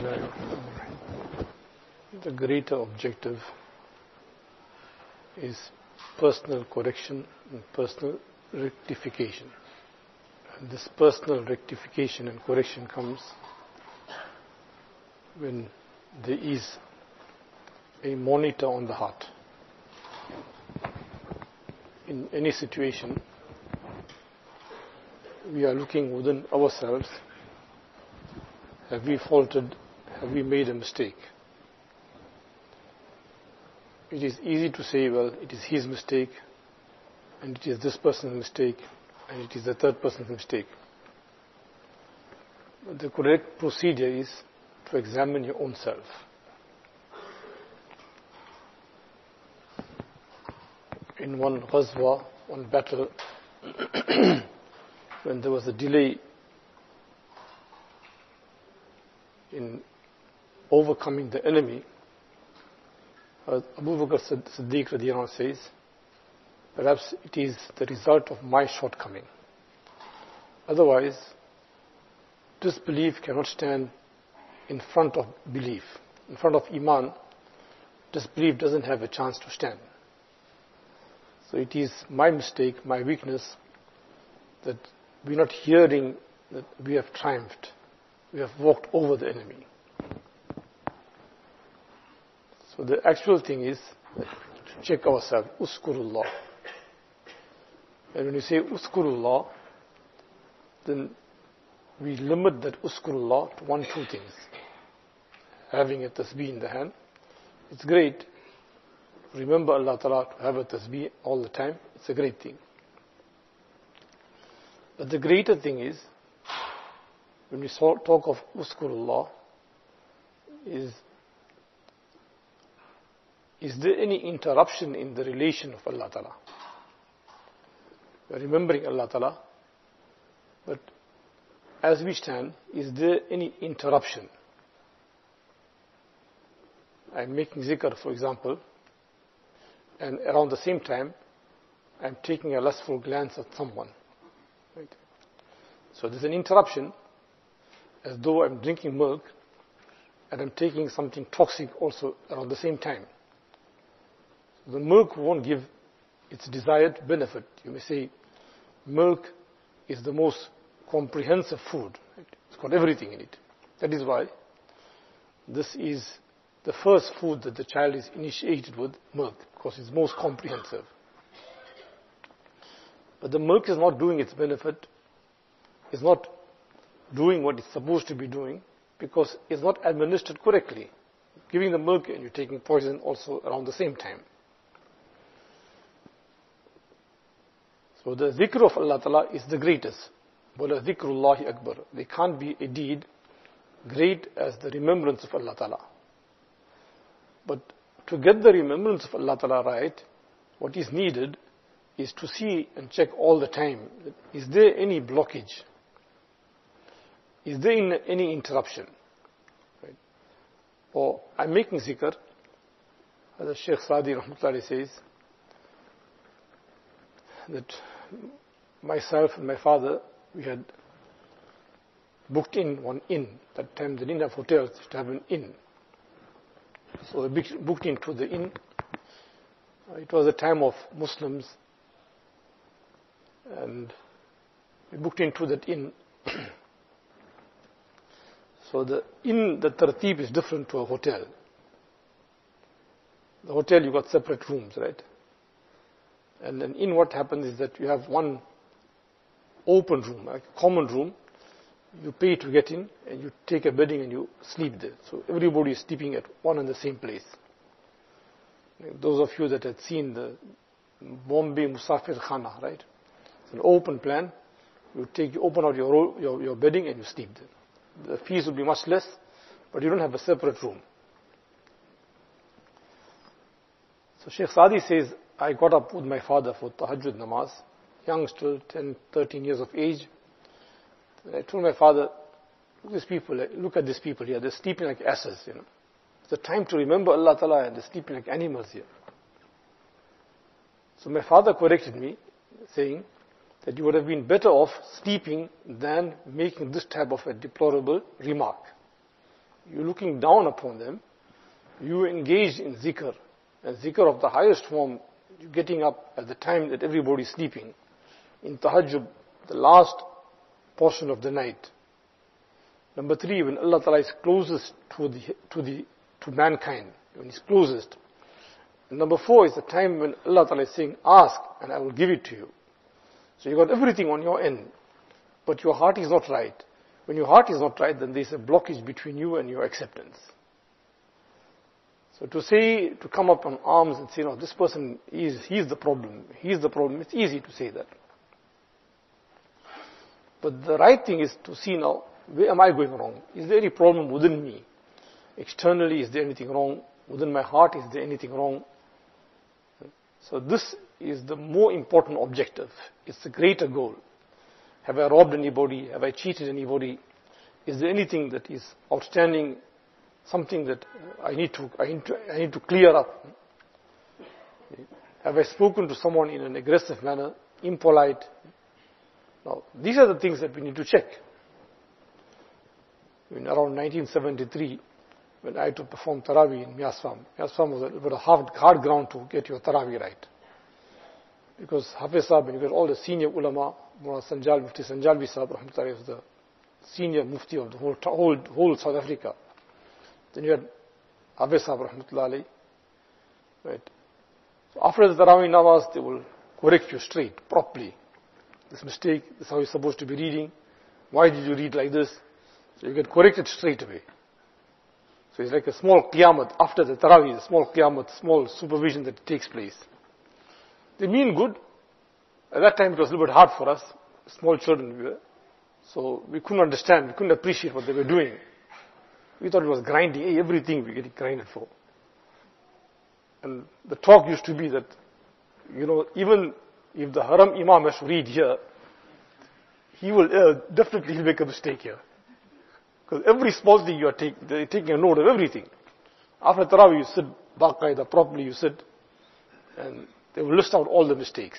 Bismillahirrahmanirrahim. The greater objective is personal correction and personal rectification. And this personal rectification and correction comes when there is a monitor on the heart. In any situation, we are looking within ourselves. Have we faltered? Have we made a mistake? It is easy to say, well, it is his mistake, and it is this person's mistake, and it is the third person's mistake. But the correct procedure is to examine your own self. In one ghazwa, one battle, when there was a delay in overcoming the enemy, Abu Bakr Siddiq radiyallahu anhu says, perhaps it is the result of my shortcoming. Otherwise, disbelief cannot stand in front of belief. In front of Iman, disbelief doesn't have a chance to stand. So it is my mistake, my weakness, that we're not hearing that we have triumphed. We have walked over the enemy. So the actual thing is to check ourselves, Uskurullah. And when you say Uskurullah, then we limit that Uskurullah to two things. Having a tasbih in the hand, it's great. Remember Allah Ta'ala, to have a tasbih all the time, it's a great thing. But the greater thing is, when we talk of Uskurullah, is there any interruption in the relation of Allah Ta'ala? We are remembering Allah Ta'ala, but as we stand, is there any interruption? I am making zikr, for example, and around the same time, I am taking a lustful glance at someone. Right? So there's an interruption, as though I'm drinking milk, and I'm taking something toxic also around the same time. The milk won't give its desired benefit. You may say, milk is the most comprehensive food. Right? It's got everything in it. That is why this is the first food that the child is initiated with, milk, because it's most comprehensive. But the milk is not doing its benefit, is not doing what it's supposed to be doing, because it's not administered correctly. Giving the milk and you're taking poison also around the same time. So the dhikr of Allah Ta'ala is the greatest. Wala dhikrullahi akbar. There can't be a deed great as the remembrance of Allah Ta'ala. But to get the remembrance of Allah Ta'ala right, what is needed is to see and check all the time. Is there any blockage? Is there any interruption? Right? Or I'm making zikr, as Shaykh Sadi Rahmatullahi says, that myself and my father, we had booked in one inn. That time they didn't have hotels, to have an inn. So we booked into the inn. It was a time of Muslims, and we booked into that inn. So the inn, the tartib is different to a hotel. The hotel, you got separate rooms, right? And then in what happens is that you have one open room, like a common room. You pay to get in, and you take a bedding and you sleep there. So everybody is sleeping at one and the same place. Those of you that had seen the Bombay Musafir Khana, right? It's an open plan. You open out your bedding and you sleep there. The fees will be much less, but you don't have a separate room. So Shaykh Sadi says, I got up with my father for tahajjud namaz, young still, 10, 13 years of age. I told my father, look at these people here, they're sleeping like asses, It's a time to remember Allah Ta'ala, and they're sleeping like animals here. So my father corrected me, saying that you would have been better off sleeping than making this type of a deplorable remark. you're looking down upon them, you engage in zikr. And zikr of the highest form, you're getting up at the time that everybody's sleeping. In tahajjud, the last portion of the night. Number 3, when Allah Ta'ala is closest to mankind, when He's closest. And number 4 is the time when Allah Ta'ala is saying, ask and I will give it to you. So you got everything on your end, but your heart is not right. When your heart is not right, then there's a blockage between you and your acceptance. So to come up on arms and say, no, this person, he's the problem, it's easy to say that. But the right thing is to see now, where am I going wrong? Is there any problem within me? Externally, is there anything wrong? Within my heart, is there anything wrong? So this is the more important objective. It's the greater goal. Have I robbed anybody? Have I cheated anybody? Is there anything that is outstanding? Something that I need to clear up? Have I spoken to someone in an aggressive manner, impolite? Now, these are the things that we need to check. In around 1973, when I had to perform Taraweeh in Miaswam. Miaswam was a little bit of hard ground to get your Taraweeh right. Because Hafiz Sahib, and you got all the senior ulama, Mufti Sanjalvi Sahib, was the senior mufti of the whole South Africa. Then you had Hafiz Sahib, rahmatullahi, right? So after the Taraweeh namaz, they will correct you straight, properly. This mistake, this is how you're supposed to be reading. Why did you read like this? So you get corrected straight away. So it's like a small qiyamah after the Taraweeh, a small qiyamah, small supervision that takes place. They mean good. At that time it was a little bit hard for us, small children we were. So we couldn't understand, we couldn't appreciate what they were doing. We thought it was grinding, everything we get grinded for. And the talk used to be that, even if the Haram Imam has to read here, he will definitely make a mistake here. Because every small thing they're taking a note of everything. After Taraweeh, you sit baqaida, properly you sit, and they will list out all the mistakes.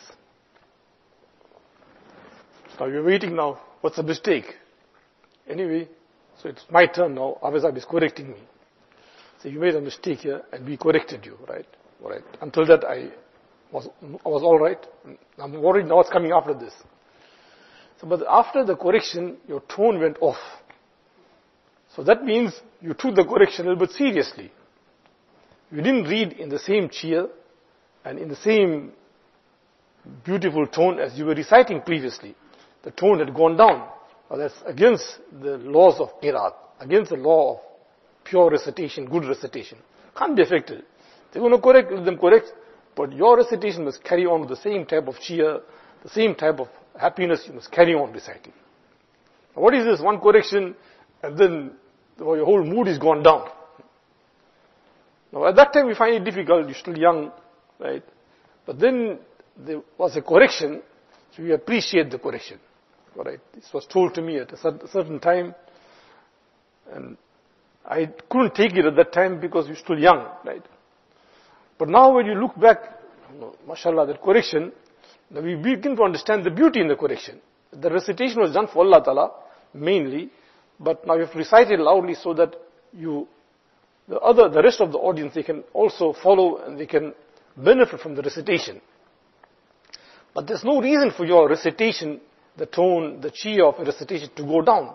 So you're waiting now, what's the mistake? Anyway, so it's my turn now, Abizab is correcting me. So you made a mistake here, and we corrected you, right? Alright. Until that I was alright. I'm worried now what's coming after this. So, but after the correction, your tone went off. So that means you took the correction a little bit seriously. You didn't read in the same cheer and in the same beautiful tone as you were reciting previously. The tone had gone down. Well, that's against the laws of qiraat, against the law of pure recitation, good recitation. Can't be affected. They're going to correct, let them correct, but your recitation must carry on with the same type of cheer, the same type of happiness you must carry on reciting. Now, what is this? One correction, and then your whole mood is gone down. Now, at that time we find it difficult, you're still young, right? But then there was a correction, so we appreciate the correction. Alright, this was told to me at a certain time, and I couldn't take it at that time because we're still young, right? But now when you look back, mashallah, that correction, now we begin to understand the beauty in the correction. The recitation was done for Allah Ta'ala, mainly, but now you have recited loudly so that the rest of the audience, they can also follow and they can benefit from the recitation. But there's no reason for your recitation, the tone, the cheer of a recitation to go down.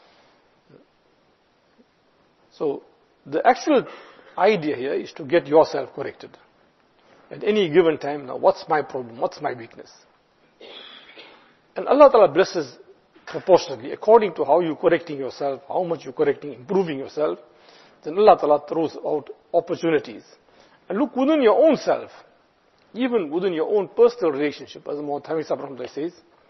So, the actual idea here is to get yourself corrected. At any given time, now what's my problem, what's my weakness? And Allah Ta'ala blesses proportionately, according to how you're correcting yourself, how much you're correcting, improving yourself, then Allah Ta'ala throws out opportunities. And look within your own self, even within your own personal relationship, as Muhammad Hamid Sahib says,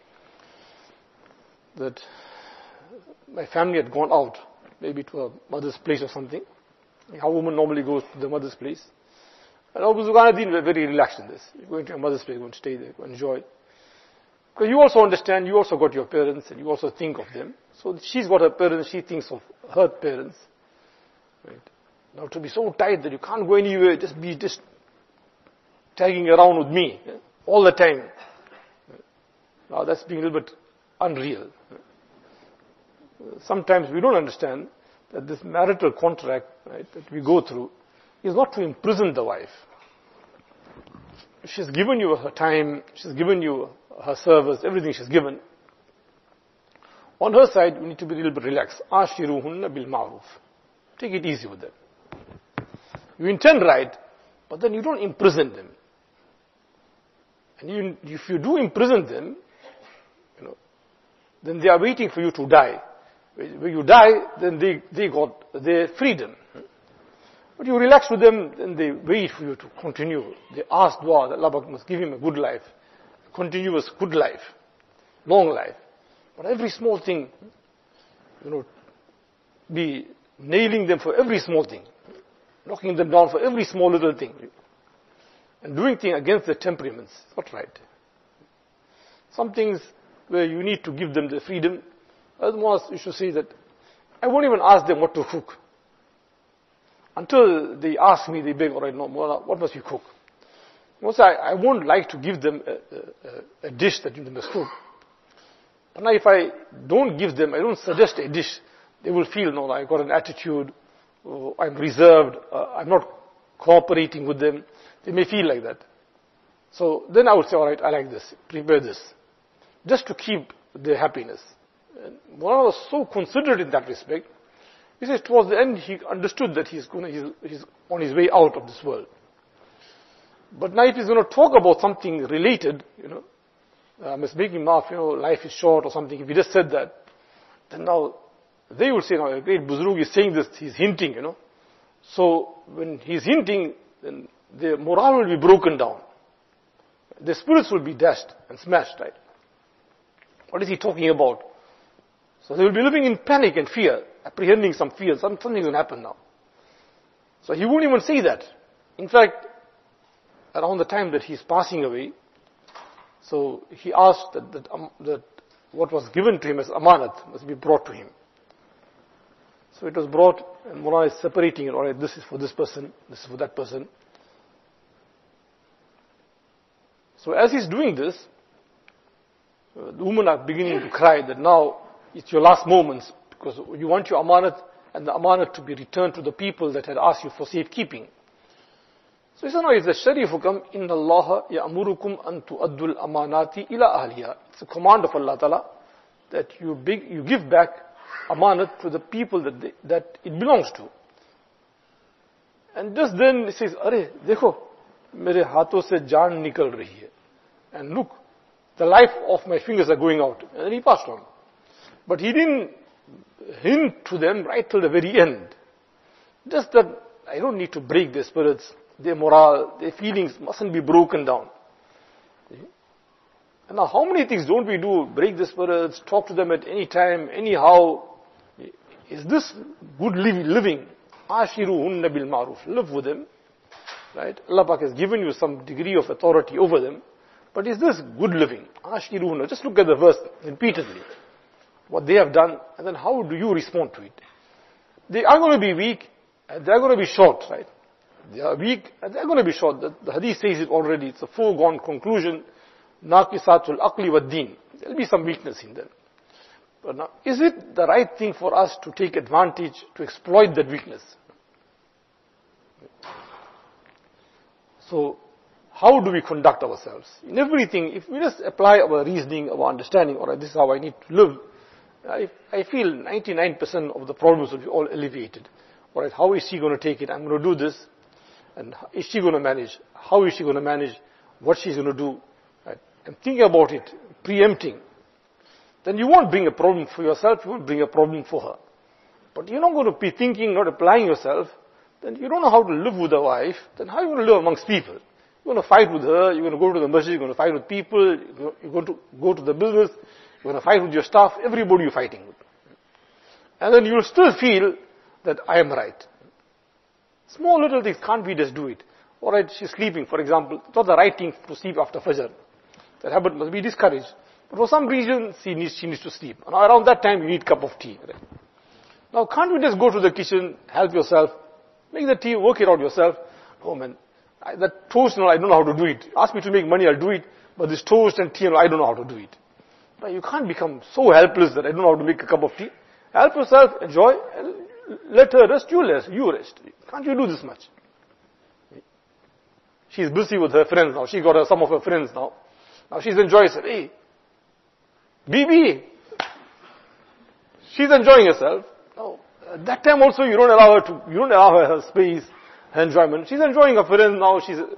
that my family had gone out, maybe to a mother's place or something. How a woman normally goes to the mother's place. And Abu Zughanaddin were very relaxed in this. You're going to your mother's place, you're going to stay there, enjoy. Because you also understand, you also got your parents, and you also think of them. So she's got her parents, she thinks of her parents. Right? Now to be so tight that you can't go anywhere, just tagging around with me all the time. Now that's being a little bit unreal. Sometimes we don't understand that this marital contract, right, that we go through is not to imprison the wife. She's given you her time, she's given you her service, everything she's given. On her side, we need to be a little bit relaxed. Ashiruhunna bil ma'ruf. Take it easy with them. You intend right, but then you don't imprison them. And if you do imprison them, then they are waiting for you to die. When you die, then they got their freedom. But you relax with them, then they wait for you to continue. They ask dua that Allah must give him a good life, a continuous good life, long life. But every small thing, be nailing them for every small thing, knocking them down for every small little thing, and doing things against their temperaments. It's not right. Some things where you need to give them the freedom. Otherwise, you should say that I won't even ask them what to cook. Until they ask me, they beg, all right, no, what must you cook? Once I won't like to give them a dish that you must cook. But now if I don't give them, I don't suggest a dish, they will feel, no, I got an attitude, I'm reserved, I'm not cooperating with them. They may feel like that. So then I would say, all right, I like this, prepare this. Just to keep their happiness. And Maulana was so considerate in that respect. He says towards the end he understood that he's on his way out of this world. But now if he's going to talk about something related, must make him laugh, life is short or something. If he just said that, then now they will say, a great Buzrug is saying this, he's hinting, So when he's hinting, then their morale will be broken down. Their spirits will be dashed and smashed, right? What is he talking about? So they will be living in panic and fear, apprehending some fear. Something will happen now. So he won't even say that. In fact, around the time that he's passing away, so he asked that what was given to him as amanat must be brought to him. So it was brought, and Mullah is separating it. All right, this is for this person, this is for that person. So as he's doing this, the women are beginning to cry that now it's your last moments because you want your amanat and the amanat to be returned to the people that had asked you for safekeeping. So he said, no, it's a sharif hukam, inna Allah ya'murukum an tu'addul amanati ila ahliha. It's a command of Allah Ta'ala that you give back amanat to the people that it belongs to. And just then he says, Arey, dekho, mere haathon se jaan nikal rahi hai. And look, the life of my fingers are going out. And then he passed on. But he didn't hint to them right till the very end. Just that I don't need to break their spirits, their morale, their feelings mustn't be broken down. And now how many things don't we do? Break the spirits, talk to them at any time, anyhow. Is this good living? Ashiruhunna bil ma'ruf. Live with them. Right? Allah Pak has given you some degree of authority over them. But is this good living? Ashiruhunna. Just look at the verse repeatedly. What they have done, and then how do you respond to it? They are going to be weak, and they are going to be short, right? They are weak, and they are going to be short. The hadith says it already. It's a foregone conclusion. Naqisatul aqli wa deen. There will be some weakness in them. But now, is it the right thing for us to take advantage, to exploit that weakness? So, how do we conduct ourselves? In everything, if we just apply our reasoning, our understanding, alright, this is how I need to live, I feel 99% of the problems will be all alleviated. Alright, how is she going to take it? I'm going to do this. And is she going to manage? How is she going to manage? What she's going to do? Right? And thinking about it, preempting. Then you won't bring a problem for yourself, you won't bring a problem for her. But you're not going to be thinking, not applying yourself, then you don't know how to live with a wife, then how are you going to live amongst people? You're going to fight with her, you're going to go to the masjid, you're going to fight with people, you're going to go to the business, you're going to fight with your staff, everybody you're fighting with. And then you'll still feel that I am right. Small little things, can't we just do it? Alright, she's sleeping, for example. It's not the right thing to sleep after Fajr. That habit must be discouraged. But for some reason, she needs to sleep. And around that time, you need a cup of tea. Right? Now, can't you just go to the kitchen, help yourself, make the tea, work it out yourself? Oh man, that toast, I don't know how to do it. Ask me to make money, I'll do it. But this toast and tea, I don't know how to do it. But you can't become so helpless that I don't know how to make a cup of tea. Help yourself, enjoy, and let her rest, you rest. Can't you do this much? She's busy with her friends now. She got some of her friends now. Now she's enjoying herself. Hey, Bibi, she's enjoying herself. Now, at that time also you don't allow her space, her enjoyment. She's enjoying her friends now.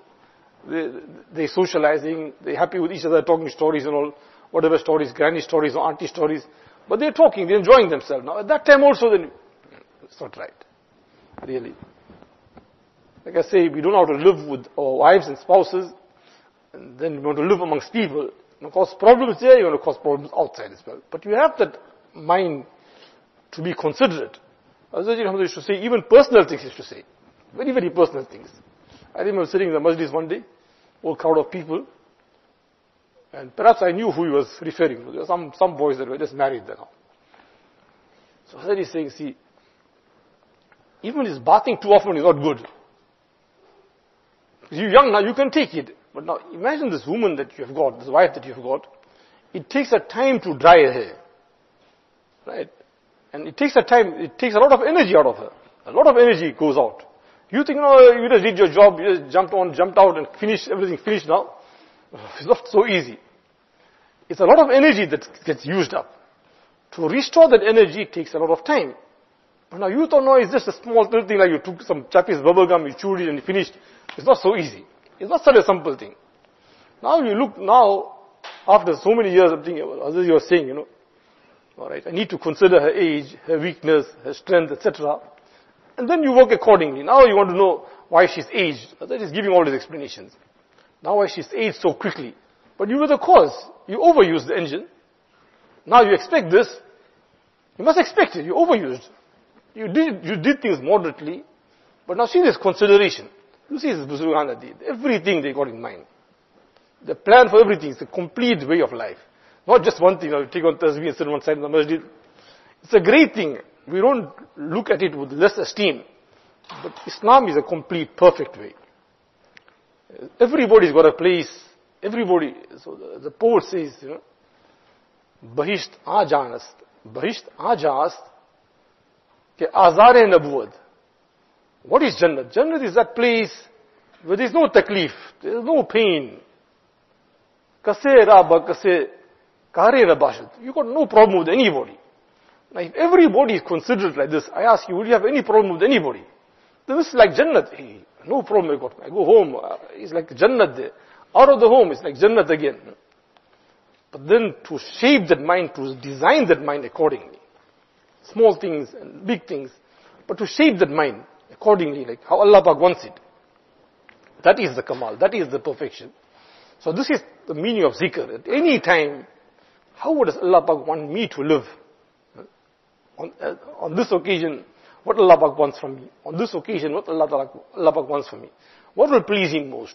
They're socializing. They're happy with each other, talking stories and all, whatever stories, granny stories or auntie stories. But they're talking, they're enjoying themselves. Now at that time also, then it's not right. Really. Like I say, we don't know how to live with our wives and spouses, and then we want to live amongst people. You cause problems there, you want to cause problems outside as well. But you have that mind to be considerate. Hazrat Muhammad used to say, even personal things he used to say. Very, very personal things. I remember sitting in the masjid one day, whole crowd of people, and perhaps I knew who he was referring to. There were some boys that were just married there now. So Hazrat is saying, see, even this bathing too often is not good. You're young now, you can take it. But now imagine this woman that you have got, this wife that you have got. It takes a time to dry her hair. Right? And it takes a time, it takes a lot of energy out of her. A lot of energy goes out. You think, no, you just did your job, you just jumped out and everything finished now. It's not so easy. It's a lot of energy that gets used up. To restore that energy takes a lot of time. But now you thought, no, it's just a small little thing like you took some Chappie's bubble gum, you chewed it and you finished. It's not so easy. It's not such a simple thing. Now you look now, after so many years of thinking, as you were saying, alright, I need to consider her age, her weakness, her strength, etc. And then you work accordingly. Now you want to know why she's aged. That is giving all these explanations. Now why she's aged so quickly. But you were the cause. You overused the engine. Now you expect this. You must expect it. You overused. You did things moderately. But now see this consideration. You see this Buzurgan did. Everything they got in mind. The plan for everything is a complete way of life. Not just one thing. You take on tasbih and sit on one side of the masjid. It's a great thing. We don't look at it with less esteem. But Islam is a complete, perfect way. Everybody's got a place. Everybody. So the poet says, Bahisht aajanast. Bahisht aajast. Ke azare nabuwad. What is Jannat? Jannat is that place where there is no taklif, there is no pain. Kase raba kase kare rabashad. You got no problem with anybody. Now if everybody is considered like this, I ask you, will you have any problem with anybody? Then this is like Jannat. Hey, no problem I got. I go home, it's like Jannat there. Out of the home, it's like Jannat again. But then to shape that mind, to design that mind accordingly. Small things and big things. But to shape that mind accordingly, like how Allah Pak wants it. That is the Kamal, that is the perfection. So this is the meaning of zikr. At any time, how would Allah Pak want me to live? On this occasion, what Allah Pak wants from me. On this occasion, what Allah Pak wants from me. What will please Him most?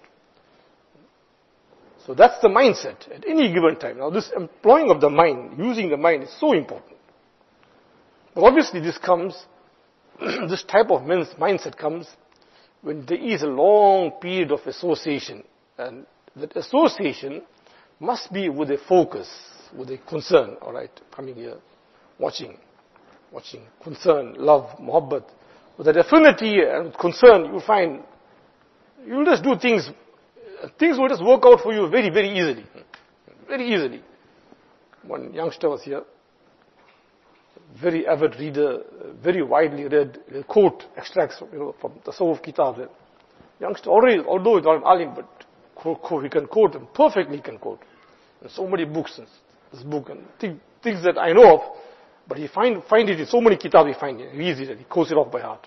So that's the mindset at any given time. Now this employing of the mind, using the mind is so important. But obviously this comes, this type of mindset comes when there is a long period of association. And that association must be with a focus, with a concern, alright, coming here, watching, concern, love, muhabbat. With that affinity and concern, you'll find, you'll just do things will just work out for you very, very easily. Very easily. One youngster was here, very avid reader, very widely read, quote extracts from the Tasawwuf Kitab. Youngster already, although he's not an alim, but he can quote them, perfectly he can quote. And so many books, in this book, and things that I know of, but he find it in so many kitab, he finds it, he reads it, and he quotes it off by heart.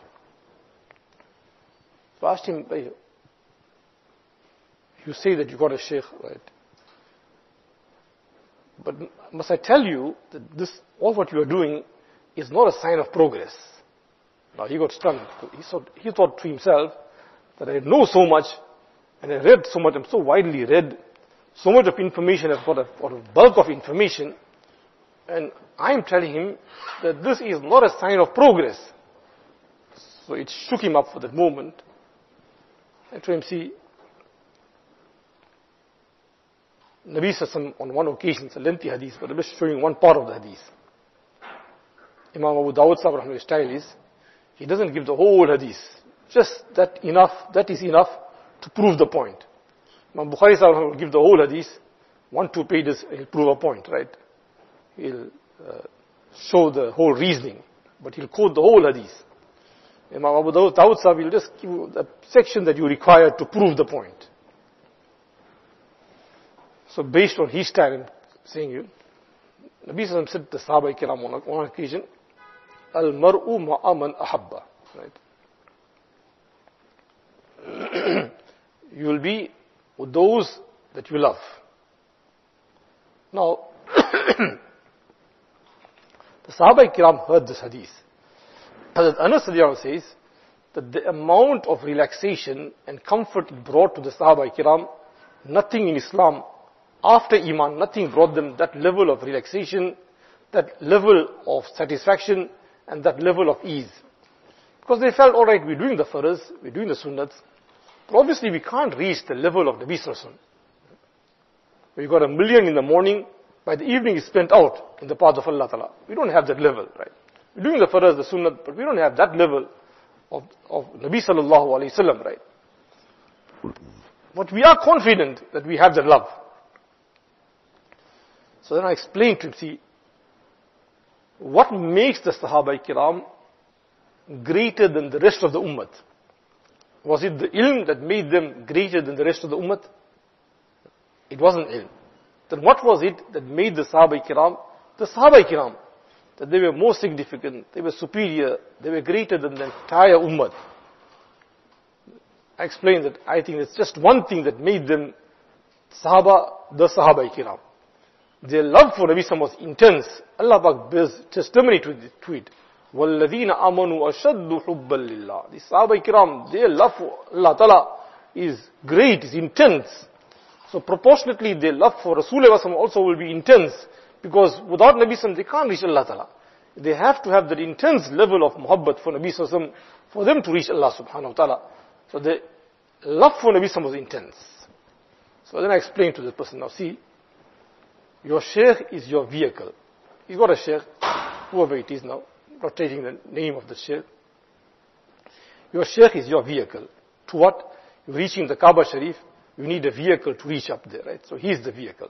So I asked him, you say that you got a sheikh, right? But must I tell you that all what you are doing is not a sign of progress. Now he got stunned. He thought to himself that I know so much, and I read so much, I'm so widely read, so much of information, I've got a bulk of information, and I'm telling him that this is not a sign of progress. So it shook him up for that moment. I told him, see, Nabi Sassam on one occasion, it's a lengthy hadith, but I'm just showing one part of the hadith. Imam Abu Dawud Sahib Rahmah's style is, He doesn't give the whole hadith. Just that is enough to prove the point. Imam Bukhari will give the whole hadith, 1-2 pages, he'll prove a point, right? He'll show the whole reasoning, but he'll quote the whole hadith. Imam Abu Dawud Sahib will just give you the section that you require to prove the point. So based on his style in saying you, Nabi Sallallahu said to the Sahaba Kiram on one occasion, Al-mar'u ma'a man ahabba. Right? You will be with those that you love. Now, the Sahaba Kiram heard this hadith. Hazrat Anas says that the amount of relaxation and comfort it brought to the Sahaba Kiram, nothing in Islam, after Iman, nothing brought them that level of relaxation, that level of satisfaction, and that level of ease. Because they felt, alright, we're doing the faraz, we're doing the sunnats, but obviously we can't reach the level of Nabi Sallallahu Alaihi Wasallam. We got 1 million in the morning, by the evening is spent out in the path of Allah Ta'ala. We don't have that level, right? We're doing the faraz, the sunnat, but we don't have that level of Nabi Sallallahu Alaihi Wasallam, right? But we are confident that we have that love. So then I explained to him, see, what makes the Sahaba Kiram greater than the rest of the Ummah? Was it the ilm that made them greater than the rest of the Ummah? It wasn't ilm. Then what was it that made the Sahaba Kiram, that they were more significant, they were superior, they were greater than the entire Ummah? I explained that I think it's just one thing that made them the Sahaba Kiram. Their love for Nabi Sallallahu was intense. Allah Pak bears testimony to it. وَالَّذِينَ آمَنُوا أَشَدُّ حُبًّا لِلَّهِ. The Sahaba Kiram, their love for Allah Ta'ala is great, is intense. So proportionately, their love for Rasulullah also will be intense. Because without Nabi Sallallahu, they can't reach Allah Ta'ala. They have to have that intense level of muhabbat for Nabi Sallallahu for them to reach Allah Subhanahu Wa Ta'ala. So the love for Nabi Sallallahu was intense. So then I explained to the person, now see, your shaykh is your vehicle. He's got a shaykh, whoever it is now, not taking the name of the shaykh. Your shaykh is your vehicle. To what? You're reaching the Kaaba Sharif, you need a vehicle to reach up there, right? So he's the vehicle.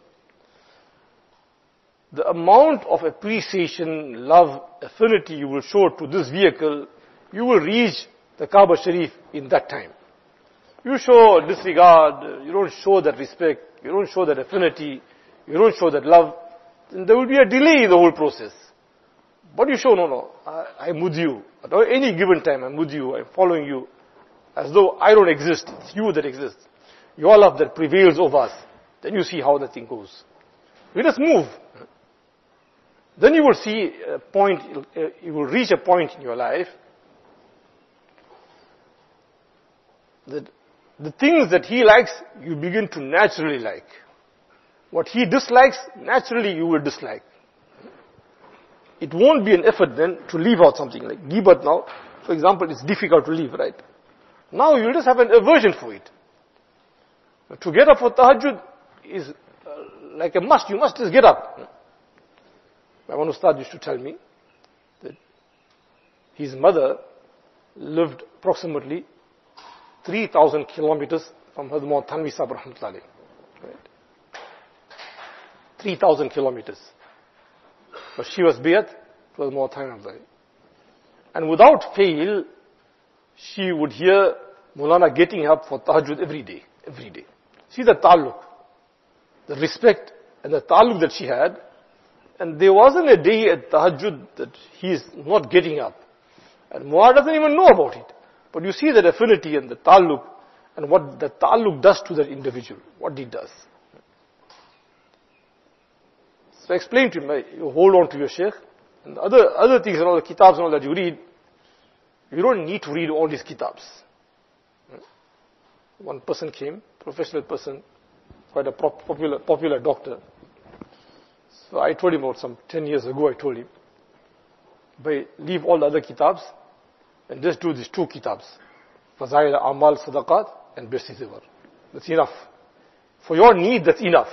The amount of appreciation, love, affinity you will show to this vehicle, you will reach the Kaaba Sharif in that time. You show disregard, you don't show that respect, you don't show that affinity, you don't show that love, then there will be a delay in the whole process. But you show, no, I'm with you. At any given time, I'm with you, I'm following you. As though I don't exist, it's you that exists. Your love that prevails over us. Then you see how the thing goes. We just move. Then you will see a point, you will reach a point in your life that the things that he likes, you begin to naturally like. What he dislikes, naturally you will dislike. It won't be an effort then to leave out something like ghibat now. For example, it's difficult to leave, right? Now you just have an aversion for it. To get up for tahajjud is like a must. You must just get up. My one ustad used to tell me that his mother lived approximately 3,000 kilometers from Hazrat Muhammad Thanvi Sahib Rahmatullahi. Right? 3,000 kilometers. But she was bayat, it was more time of that. And without fail, she would hear Mulana getting up for tahajjud every day. See the ta'alluq, the respect and the ta'alluq that she had. And there wasn't a day at tahajjud that he is not getting up. And Muad doesn't even know about it. But you see that affinity and the ta'alluq and what the ta'alluq does to that individual, what he does. So I explained to him, you hold on to your shaykh, and other things and all the kitabs and all that you read, you don't need to read all these kitabs. One person came, professional person, quite a popular doctor. So I told him about some 10 years ago, I told him, leave all the other kitabs and just do these 2 kitabs. Fazail Amal Sadaqat and Birsi Zivar. That's enough. For your need, that's enough.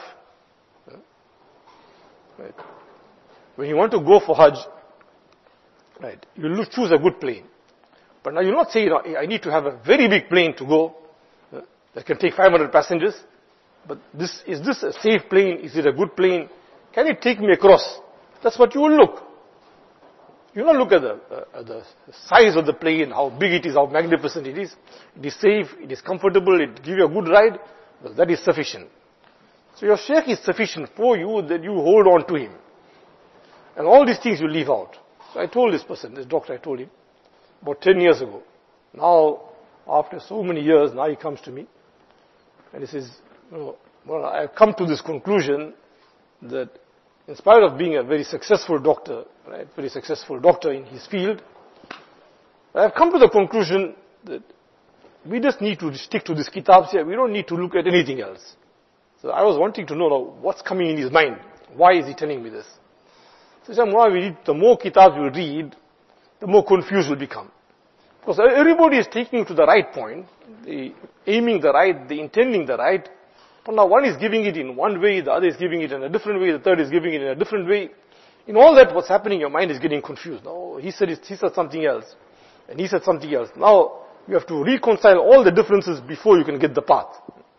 Right. When you want to go for Hajj, right, you choose a good plane. But now you'll not say, I need to have a very big plane to go that can take 500 passengers. But is this a safe plane? Is it a good plane? Can it take me across? That's what you will look. You will not look at the size of the plane, how big it is, how magnificent it is. It is safe, it is comfortable, it gives you a good ride. Well, that is sufficient. So your shaykh is sufficient for you, that you hold on to him. And all these things you leave out. So I told this person, this doctor, I told him, about 10 years ago. Now, after so many years, now he comes to me. And he says, well, I've come to this conclusion that in spite of being a very successful doctor, right, very successful doctor in his field, I've come to the conclusion that we just need to stick to these kitabs here. We don't need to look at anything else. So I was wanting to know now what's coming in his mind. Why is he telling me this? So the more kitabs you read, the more confused you'll become. Because everybody is taking you to the right point, the aiming the right, the intending the right. But now one is giving it in one way, the other is giving it in a different way, the third is giving it in a different way. In all that, what's happening, your mind is getting confused. Now, he said something else, and he said something else. Now, you have to reconcile all the differences before you can get the path.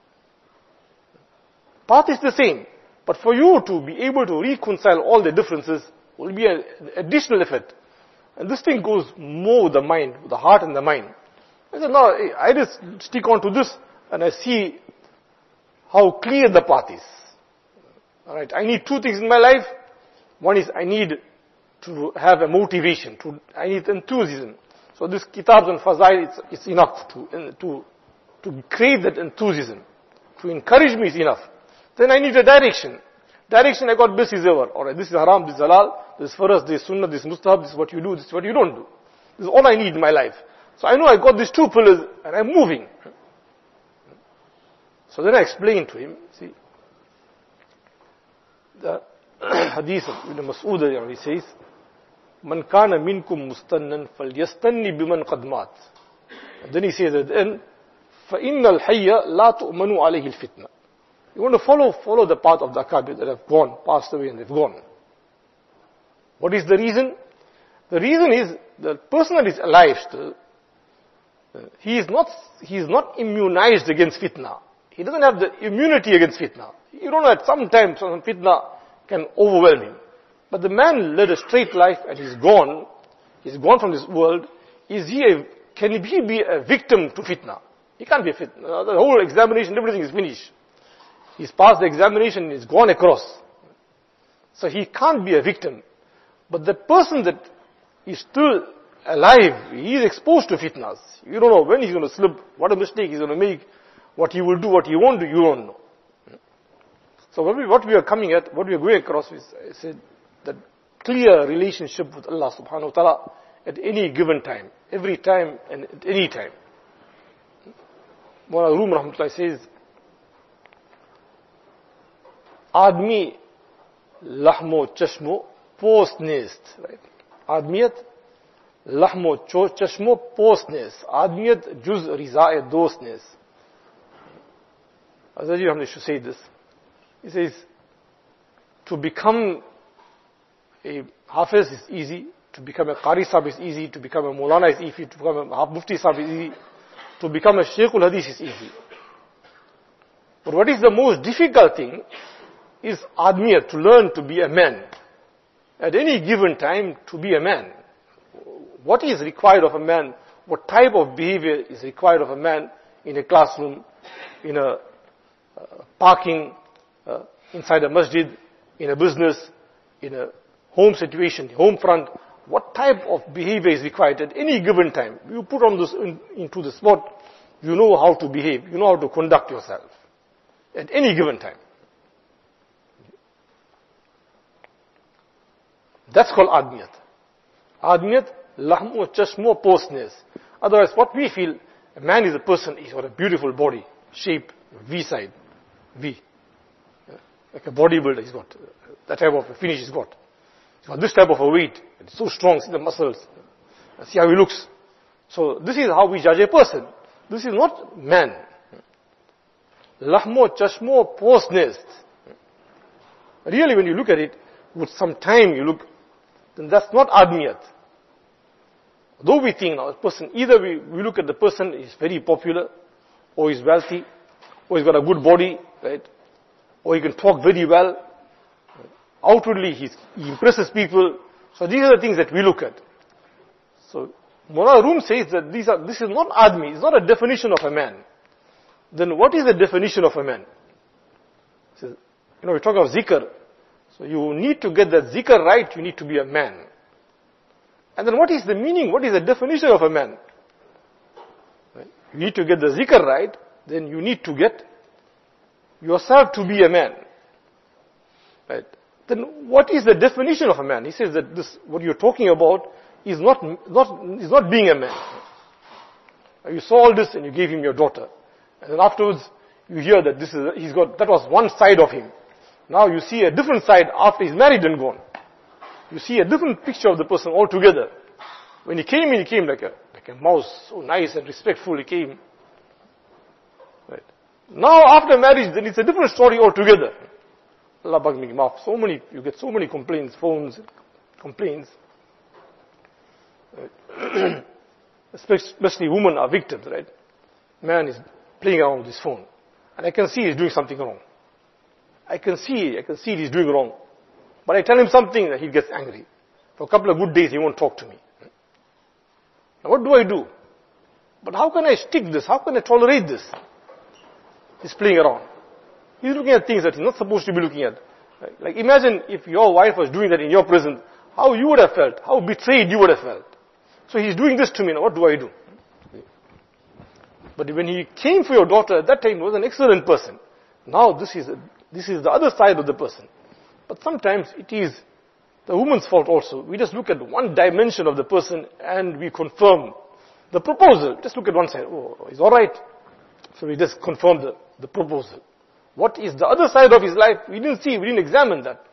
Path is the same, but for you to be able to reconcile all the differences will be an additional effort. And this thing goes more with the mind, with the heart and the mind. I said, no, I just stick on to this, and I see how clear the path is. Alright, I need two things in my life. One is I need to have a motivation, I need enthusiasm. So this kitabs and fazail, it's enough to create that enthusiasm. To encourage me is enough. Then I need a direction. Direction, I got this is ever. Alright, this is haram, this is halal, this is farz, this is sunnah, this is mustahab, this is what you do, this is what you don't do. This is all I need in my life. So I know I got these two pillars and I'm moving. So then I explained to him, see, the hadith of Ibn Mas'ud, he says, Man kana minkum mustannan falyastanni biman qad mat. And then he says at the end, فَإِنَّ الْحَيَّ لَا تُؤْمَنُ عَلَيْهِ الْفِتْنَةِ. You want to follow the path of the Akabir that have gone, passed away and they've gone. What is the reason? The reason is, the person that is alive still, he is not immunized against fitna. He doesn't have the immunity against fitna. You don't know that sometimes some fitna can overwhelm him. But the man led a straight life and he's gone from this world. Can he be a victim to fitna? He can't be a fitna. The whole examination, everything is finished. He's passed the examination and he's gone across. So he can't be a victim. But the person that is still alive, he is exposed to fitnas. You don't know when he's going to slip, what a mistake he's going to make, what he will do, what he won't do, you don't know. So what we are coming at, what we are going across is, I said, that clear relationship with Allah subhanahu wa ta'ala at any given time, every time and at any time. Mawlana Room Rahmatullah says, Admi lahmo chashmo post nest, right? Admiyat lahmo chashmo post nest. Admiyat juz rizae dost nest. Azhaji Rahmatullah should say this. He says, to become a Hafiz is easy, to become a Qari Sahib is easy, to become a Maulana is easy, to become a Mufti Sahib is easy, to become a Shaykh al-Hadith is easy. But what is the most difficult thing is Admiyat, to learn to be a man. At any given time, to be a man. What is required of a man? What type of behavior is required of a man in a classroom, in a parking, inside a masjid, in a business, in a home situation, home front? What type of behavior is required at any given time? You put on this into the spot, you know how to behave, you know how to conduct yourself at any given time. That's called Admiyat. Admiyat, lahmo chashmo postness. Otherwise, what we feel, a man is a person, he's got a beautiful body, shape, V side, V. Like a bodybuilder, he's got that type of a finish he's got. He's got this type of a weight, it's so strong, see the muscles, see how he looks. So this is how we judge a person. This is not man. Lahmo chashmo postness. Really, when you look at it, with some time you look, then that's not Admiyat. Though we think now, a person, either we look at the person is very popular, or he's wealthy, or he's got a good body, right? Or he can talk very well. Outwardly, he impresses people. So these are the things that we look at. So Mullah Rum says that this is not admi, it's not a definition of a man. Then what is the definition of a man? He says, we talk of zikr. So you need to get that zikr right, you need to be a man. And then what is the meaning? What is the definition of a man? Right? You need to get the zikr right, then you need to get yourself to be a man. Right? Then what is the definition of a man? He says that this, what you're talking about, is not being a man. You saw all this and you gave him your daughter. And then afterwards, you hear that that was one side of him. Now you see a different side after he's married and gone. You see a different picture of the person altogether. When he came like a mouse, so nice and respectful he came. Right. Now after marriage, then it's a different story altogether. Allah bag me maaf. You get so many complaints, phones, complaints. Right. Especially women are victims, right? Man is playing around with his phone. And I can see he's doing something wrong. I can see he's doing wrong. But I tell him something that he gets angry. For a couple of good days he won't talk to me. Now what do I do? But how can I stick this? How can I tolerate this? He's playing around. He's looking at things that he's not supposed to be looking at. Like imagine if your wife was doing that in your presence, how you would have felt, how betrayed you would have felt. So he's doing this to me, now what do I do? But when he came for your daughter, at that time he was an excellent person. Now this is the other side of the person. But sometimes it is the woman's fault also. We just look at one dimension of the person and we confirm the proposal. Just look at one side. Oh, he's alright. So we just confirm the proposal. What is the other side of his life? We didn't examine that.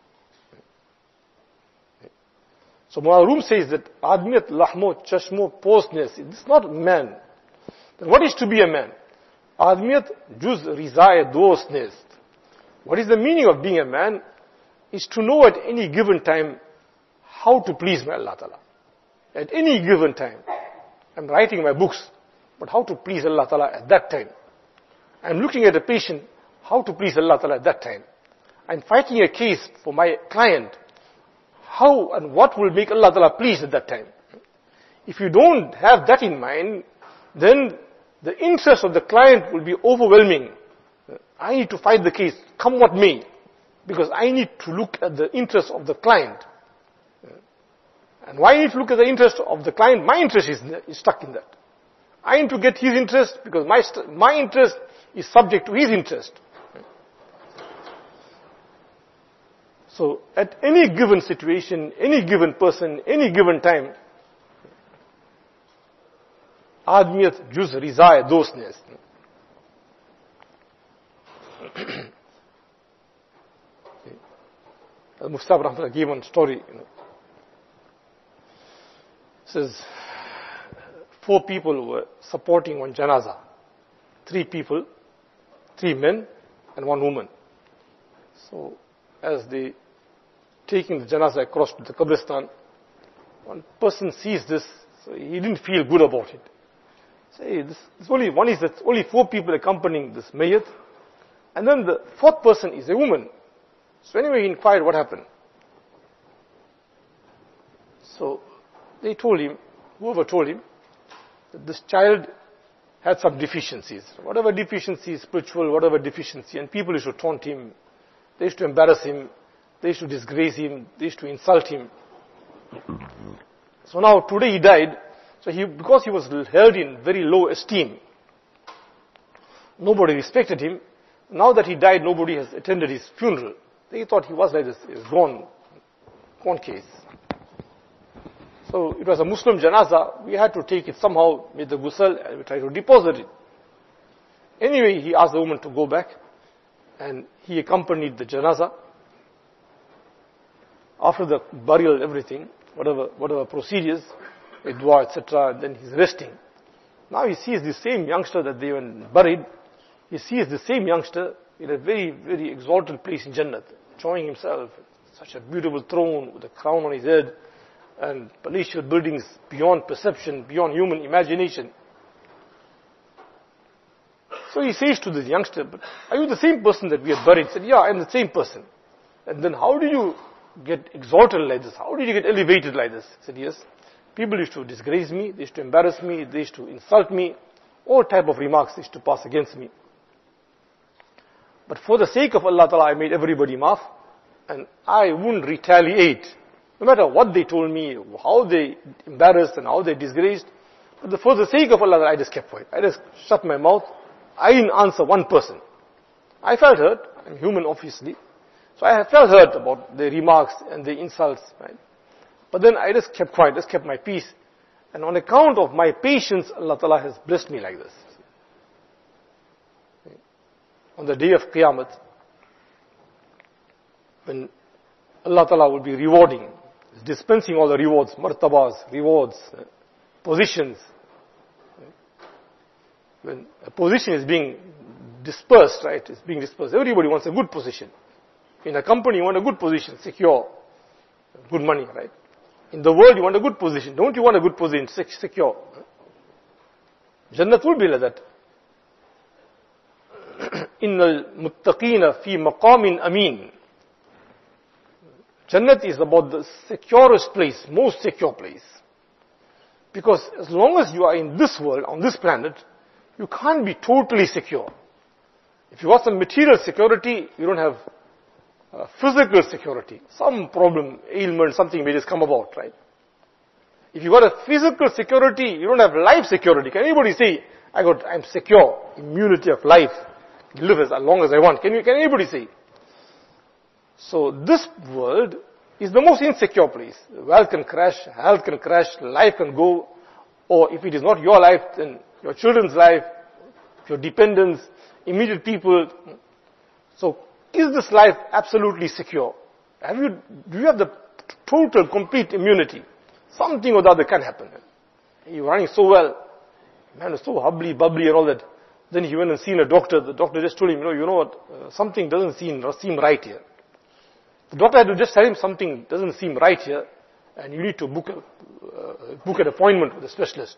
So Mullah Rum says that Admiyat lahmo chashmo postness. It's not man. Then what is to be a man? Admiyat juz rizai dostness. What is the meaning of being a man? Is to know at any given time how to please my Allah Ta'ala. At any given time. I'm writing my books, but how to please Allah Ta'ala at that time. I'm looking at a patient, how to please Allah Ta'ala at that time. I'm fighting a case for my client. How and what will make Allah Ta'ala pleased at that time? If you don't have that in mind, then the interest of the client will be overwhelming. I need to fight the case, come what may, because I need to look at the interest of the client. And why I need to look at the interest of the client? My interest is stuck in that. I need to get his interest because my interest is subject to his interest. So at any given situation, any given person, any given time, Admiyat juz rizai dostness. Mufti Rahmatullah gave one story. Says 4 people were supporting one janaza. 3 people, 3 men and 1 woman. So as they taking the janaza across to the Qabristan, one person sees this, so he didn't feel good about it. Say, only 4 people accompanying this mayyat, and then the 4th person is a woman. So anyway, he inquired what happened. So they told him, whoever told him, that this child had some deficiencies. Whatever deficiency, spiritual, whatever deficiency, and people used to taunt him, they used to embarrass him, they used to disgrace him, they used to insult him. So now today he died, so because he was held in very low esteem, nobody respected him. Now that he died, nobody has attended his funeral. They thought he was like this, gone case. So it was a Muslim janaza, we had to take it somehow with the ghusl and we tried to deposit it. Anyway, he asked the woman to go back and he accompanied the janaza. After the burial and everything, whatever procedures, with dua, etc., and then he's resting. Now he sees the same youngster that they were buried. He sees the same youngster in a very, very exalted place in Jannat, enjoying himself, such a beautiful throne with a crown on his head, and palatial buildings beyond perception, beyond human imagination. So he says to this youngster, but are you the same person that we had buried? He said, yeah, I'm the same person. And then how did you get exalted like this? How did you get elevated like this? He said, yes. People used to disgrace me, they used to embarrass me, they used to insult me, all type of remarks they used to pass against me. But for the sake of Allah Ta'ala, I made everybody maaf, and I wouldn't retaliate. No matter what they told me, how they embarrassed and how they disgraced, but for the sake of Allah, I just kept quiet. I just shut my mouth. I didn't answer one person. I felt hurt. I'm human, obviously. So I felt hurt about the remarks and the insults, right? But then I just kept quiet, just kept my peace. And on account of my patience, Allah Ta'ala has blessed me like this. On the day of Qiyamah, when Allah Ta'ala will be rewarding, dispensing all the rewards, martabas, rewards, positions. When a position is being dispersed, right? It's being dispersed. Everybody wants a good position. In a company, you want a good position, secure, good money, right? In the world, you want a good position. Don't you want a good position, secure? Jannat will be like that. Innal muttaqina fi maqamin amin. Jannat is about the securest place, most secure place. Because as long as you are in this world, on this planet, you can't be totally secure. If you got some material security, you don't have physical security. Some problem, ailment, something may just come about, right? If you got a physical security, you don't have life security. Can anybody say, I'm secure, immunity of life, live as long as I want? Can anybody say? So this world is the most insecure place. Wealth can crash, health can crash, life can go, or if it is not your life, then your children's life, your dependents, immediate people. So, is this life absolutely secure? Do you have the total, complete immunity? Something or the other can happen. You're running so well. Man is so bubbly and all that. Then he went and seen a doctor. The doctor just told him, you know what, something doesn't seem right here. The doctor had to just tell him something doesn't seem right here, and you need to book an appointment with a specialist.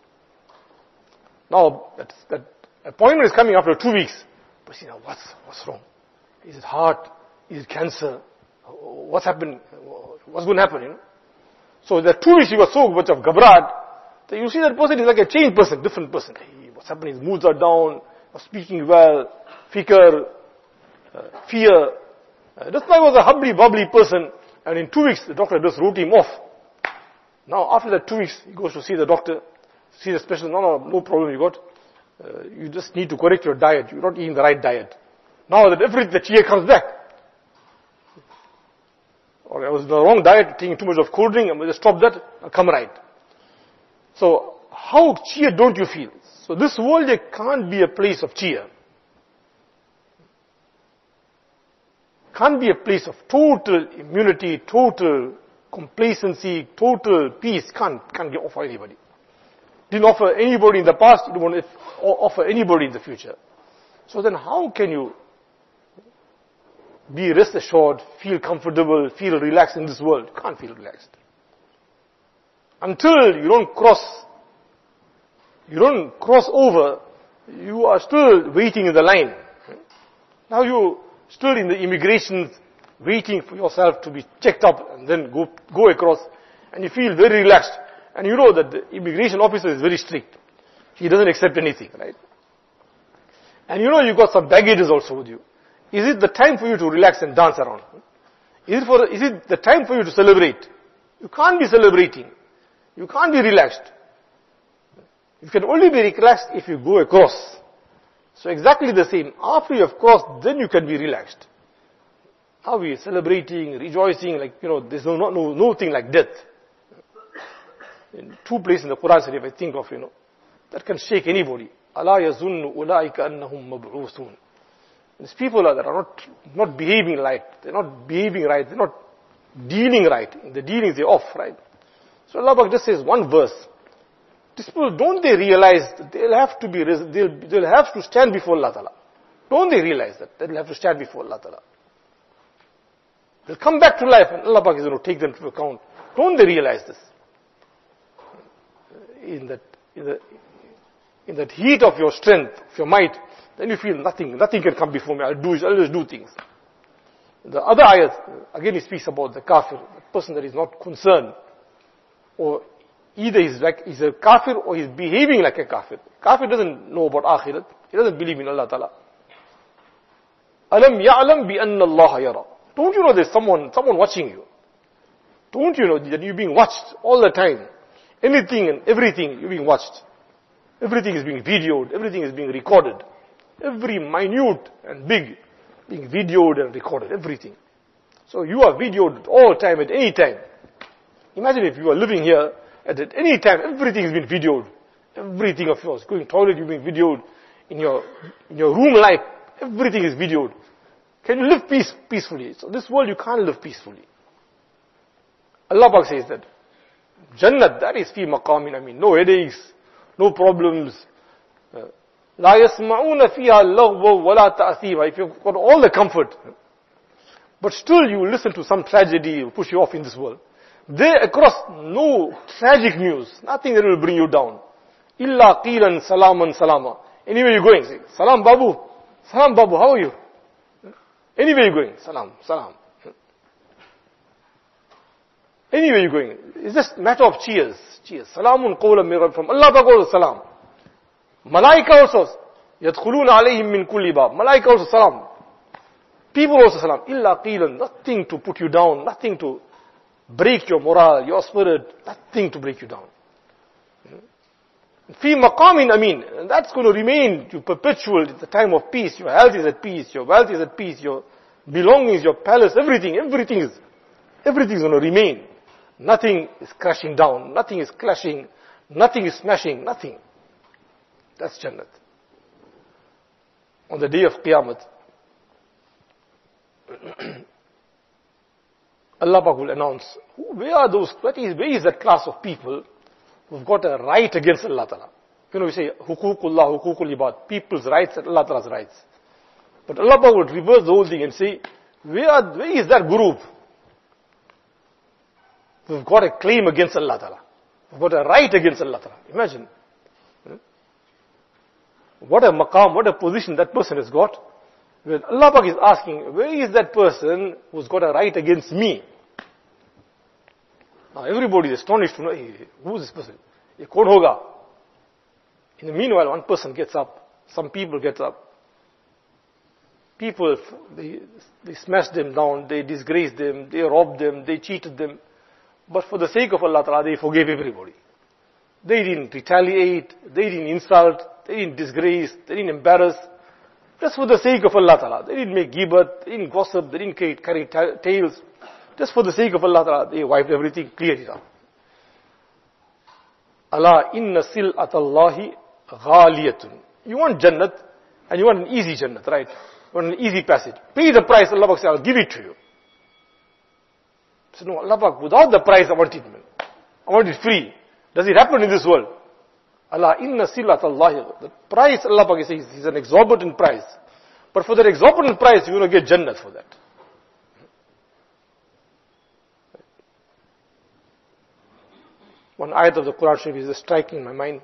Now, that appointment is coming after 2 weeks. But see, now what's wrong? Is it heart? Is it cancer? What's happened? What's going to happen, So the 2 weeks he was so much of ghabrat, that you see that person is like a changed person, different person. Hey, what's happening? His moods are down, not speaking well, fikr, fear. This guy was a bubbly person, and in 2 weeks the doctor just wrote him off. Now after that 2 weeks, he goes to see the doctor, see the specialist. No problem you got. You just need to correct your diet. You're not eating the right diet. Now that the cheer comes back. Or I was in the wrong diet, taking too much of cold drink, I'm going to stop that, I'll come right. So, how cheer don't you feel? So this world, there can't be a place of cheer. Can't be a place of total immunity, total complacency, total peace. Can't offer anybody. Didn't offer anybody in the past, you don't want to offer anybody in the future. So then how can you be rest assured, feel comfortable, feel relaxed in this world? You can't feel relaxed. Until you don't cross over, you are still waiting in the line. Now you still in the immigration, waiting for yourself to be checked up and then go across, and you feel very relaxed. And you know that the immigration officer is very strict. He doesn't accept anything, right? And you know you got some baggages also with you. Is it the time for you to relax and dance around? Is it the time for you to celebrate? You can't be celebrating. You can't be relaxed. You can only be relaxed if you go across. So exactly the same. After you have crossed, then you can be relaxed. How are we celebrating, rejoicing, there's no thing like death. In 2 places in the Quran, if I think of, that can shake anybody. أَلَا يَظُنُّ أُولَٰئِكَ أَنَّهُمْ مَبْعُوثُونَ. These people that are not behaving right, they're not behaving right, they're not dealing right. In the dealings, they're off, right? So Allah just says one verse. These people, don't they realize that they'll have to stand before Allah Ta'ala? Don't they realize that? They'll have to stand before Allah Ta'ala. They'll come back to life and Allah Ta'ala is going to take them to account. Don't they realize this? In that heat of your strength, of your might, then you feel nothing can come before me. I'll always do things. The other ayat, again he speaks about the kafir, the person that is not concerned, or either he's a kafir or he's behaving like a kafir. Kafir doesn't know about akhirat. He doesn't believe in Allah Ta'ala. Alam ya'lam bi anna Allah yara. Don't you know there's someone watching you? Don't you know that you're being watched all the time? Anything and everything, you're being watched. Everything is being videoed. Everything is being recorded. Every minute and big being videoed and recorded. Everything. So you are videoed all time, at any time. Imagine if you are living here, at any time, everything is being videoed. Everything of yours. Going to the toilet, you're being videoed. In your room life, everything is videoed. Can you live peacefully? So this world you can't live peacefully. Allah Pak says that Jannat, that is fi maqamin amin. No headaches, no problems. La yasma'una fiha laghwa wa la ta'thima. If you've got all the comfort, but still you listen to some tragedy, will push you off in this world. There across, no tragic news, nothing that will bring you down. Illa qilan salaman salama. Anywhere you're going, say, Salam Babu, how are you? Anywhere you're going, Salam. Anywhere you're going, it's just a matter of cheers. Salamun qawlan min Rabb, from Allah Ta'ala salam. Malaika also, yadkhuluna alayhim min kulli bab. Malaika also salam. People also salam. Illa qilan, nothing to put you down, nothing to break your morale, your spirit, nothing to break you down. Fi maqamin amin, and that's going to remain to perpetual. It's a time of peace. Your health is at peace, your wealth is at peace, your belongings, your palace, everything is going to remain. Nothing is crashing down, nothing is clashing, nothing is smashing, nothing. That's Jannat. On the day of Qiyamah, Allah Pak will announce, where is that class of people who've got a right against Allah Ta'ala? You know, we say, hukukullah, hukukul ibad, people's rights and Allah Ta'ala's rights. But Allah Pak would reverse the whole thing and say, where is that group who've got a claim against Allah Ta'ala? Who've got a right against Allah Ta'ala? Imagine. What a maqam, what a position that person has got. When Allah Pak is asking, where is that person who's got a right against me? Now everybody is astonished to know, hey, who is this person? Ye kaun hoga? In the meanwhile, one person gets up, some people get up. People, they smashed them down, they disgraced them, they robbed them, they cheated them. But for the sake of Allah Ta'ala, they forgave everybody. They didn't retaliate, they didn't insult, they didn't disgrace, they didn't embarrass. Just for the sake of Allah Ta'ala. They didn't make ghibat, they didn't gossip, they didn't carry tales. Just for the sake of Allah Ta'ala, they wiped everything, cleared it out. Allah inna sil'atallahi ghaliyatun. You want Jannat, and you want an easy Jannat, right? You want an easy passage. Pay the price, Allah Pak says, I'll give it to you. So no, Allah Pak, without the price, I want it, man. I want it free. Does it happen in this world? Allah inna sil'atallahi. The price, Allah Pak says, is an exorbitant price. But for that exorbitant price, you're going to get Jannat for that. One ayat of the Quran Sharif is just striking my mind.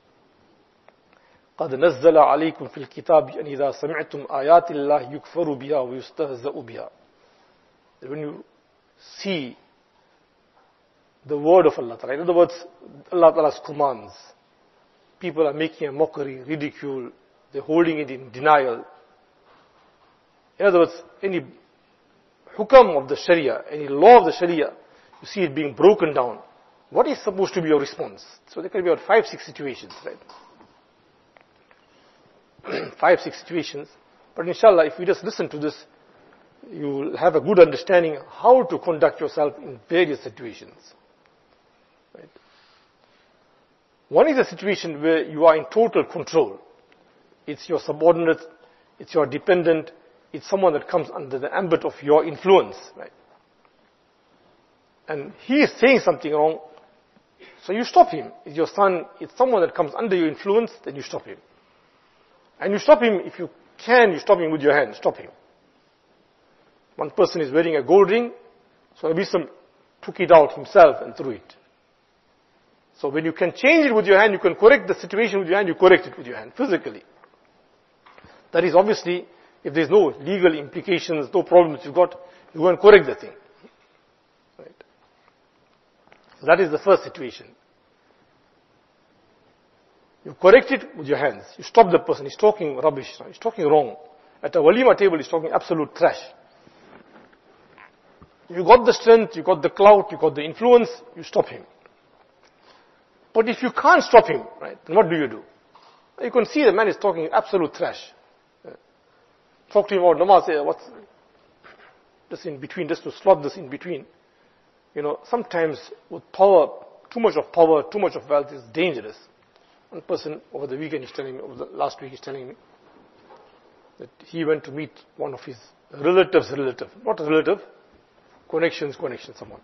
قَدْ نَزَّلَ عَلَيْكُمْ فِي الْكِتَابِ أَنْ إِذَا سَمِعْتُمْ آيَاتِ اللَّهِ يُكْفَرُ بِهَا وَيُسْتَهْزَأُ بِهَا. When you see the word of Allah Ta'ala, in other words, Allah Ta'ala's commands, people are making a mockery, ridicule, they're holding it in denial. In other words, any hukam of the Sharia, any law of the Sharia, you see it being broken down. What is supposed to be your response? So there can be about 5-6 situations, right? 5-6 situations. But inshallah, if you just listen to this, you will have a good understanding how to conduct yourself in various situations. Right? One is a situation where you are in total control. It's your subordinate, it's your dependent, it's someone that comes under the ambit of your influence, right? And he is saying something wrong, so you stop him. It's your son, it's someone that comes under your influence, then you stop him. And you stop him, if you can, you stop him with your hand, stop him. One person is wearing a gold ring, so there'll be some took it out himself and threw it. So when you can change it with your hand, you can correct the situation with your hand, you correct it with your hand, physically. That is obviously, if there's no legal implications, no problems you've got, you go and correct the thing. Right? So that is the first situation. You correct it with your hands. You stop the person. He's talking rubbish. He's talking wrong. At a walima table, he's talking absolute trash. You got the strength, you got the clout, you got the influence, you stop him. But if you can't stop him, right, then what do? You can see the man is talking absolute trash. Talk to him about namaz, say, what's this in between, just to slot this in between. Sometimes with power, too much of power, too much of wealth is dangerous. One person over the weekend is telling me, last week he's telling me, that he went to meet one of his relatives, not a relative, connection, someone.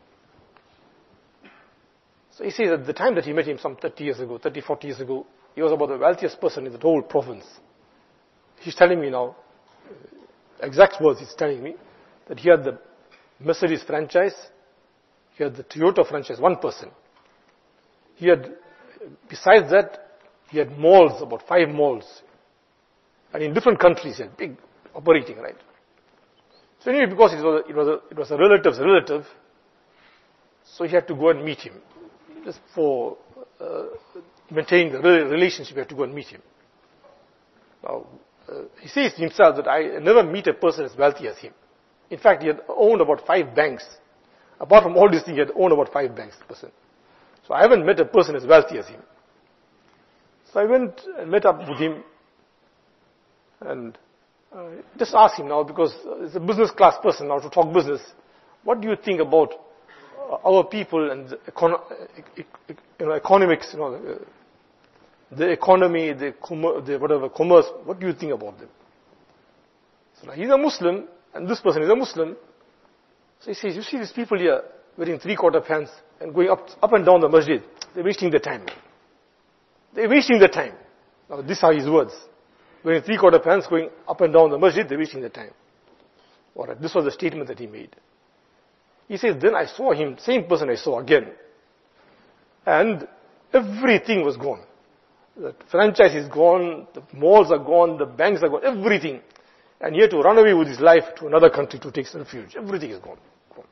So he says at the time that he met him some 30, 40 years ago, he was about the wealthiest person in the whole province. He's telling me now, exact words he's telling me, that he had the Mercedes franchise, he had the Toyota franchise, one person. He had, besides that, he had malls, about 5 malls. And in different countries, he had big operating, right? So anyway, because it was a relative's relative, so he had to go and meet him. Just for maintaining the relationship, he had to go and meet him. Now, he says himself that I never meet a person as wealthy as him. In fact, he had owned about 5 banks. Apart from all these things, he had owned about 5 banks, person. So I haven't met a person as wealthy as him. So I went and met up with him and just asked him now, because he's a business class person now, to talk business. What do you think about our people and economics, the economy, the commerce? What do you think about them? So now he's a Muslim, and this person is a Muslim. So he says, you see these people here wearing 3/4 pants and going up and down the masjid. They're wasting their time. They're wasting their time. Now these are his words. Wearing 3/4 pants going up and down the masjid, they're wasting their time. Alright, this was the statement that he made. He says, then I saw him, same person I saw again. And everything was gone. The franchise is gone, the malls are gone, the banks are gone, everything. And he had to run away with his life to another country to take refuge. Everything is gone.